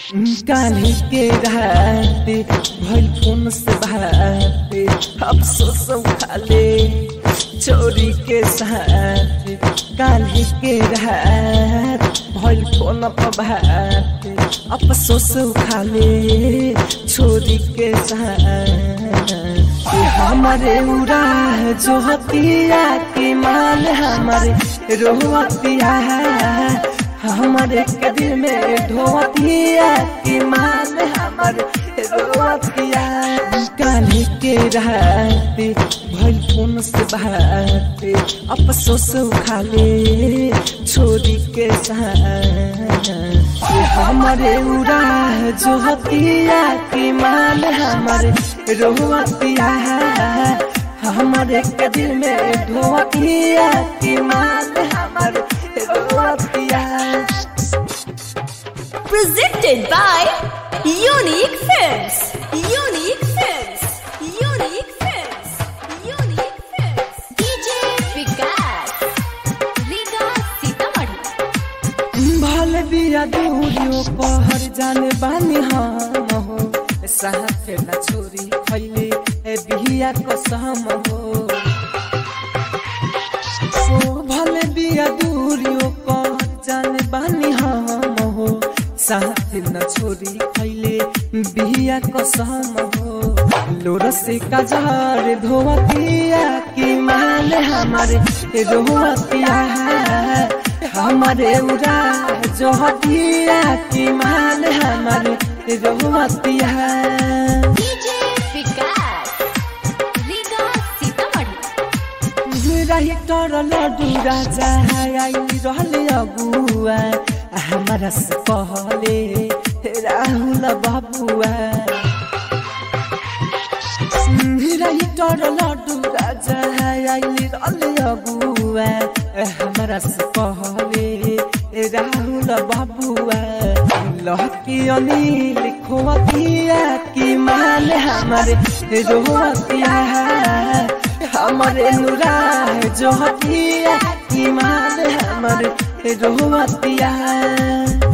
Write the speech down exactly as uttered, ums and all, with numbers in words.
काली के राते भइल फोन से बाते अफसोस खाले चोरी के साथ काली के रात भइल फोन पर बाते अफसोस खाले चोरी के साथ हमारे उड़ा जो हतिया के माल हमारे रोहतिया हमारे कदिर में ढोतिया की मान हमारे रोतिया काली के राते भइल फोन से बाते अफसोस खाले छोरी के साथ हमारे उड़ा जो हतिया की मान हमारे रोतिया हमारे कदिर में ढोतिया की मान हमारे रोतिया। Presented by Unique Films. Unique Films. Unique Films. Unique Films. D J Vikas. Riga Sitamarhi. भले बिया दूरियों पहर जाने बानी हम हो साथ न छोरी खैले ए बिया कसम हो ओ भले बिया दूरियों पहर जाने बानी हम हो साथ न छोरी खैले बिया कसम हो लोर से कजार धोतिया की मान हमारे रोहतिया हमारे उड़ा जो हतिया की मान हमारे रोहतिया। D J Vikas. Riga Sitamarhi. रही तर लड्डू राजा आई रहले अगुआ हमारा से पहले राहुल बाबुआ रही तर लड्डू राजा आई रहले अगुआ हमारा से पहले राहुल बाबुआ लहकी अनिल खोतिया की मान हमारे रोहतिया हमारे नुरा जो हतिया की मान हमारे रोहतिया।